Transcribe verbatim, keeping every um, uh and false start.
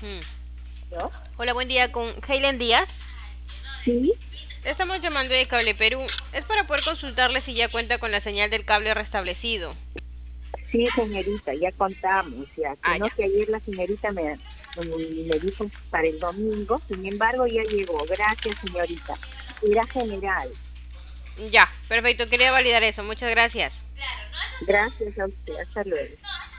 Mm. ¿No? Hola, buen día con Hailen Díaz. Sí, Le estamos llamando de Cable Perú. Es para poder consultarle si ya cuenta con la señal del cable restablecido. sí, señorita, ya contamos, ya, Ah, sino ya. que ayer la señorita me, mm, me dijo para el domingo, sin embargo ya llegó, gracias señorita. Era general, Ya, perfecto. Quería validar eso. Muchas gracias. gracias a usted, hasta luego.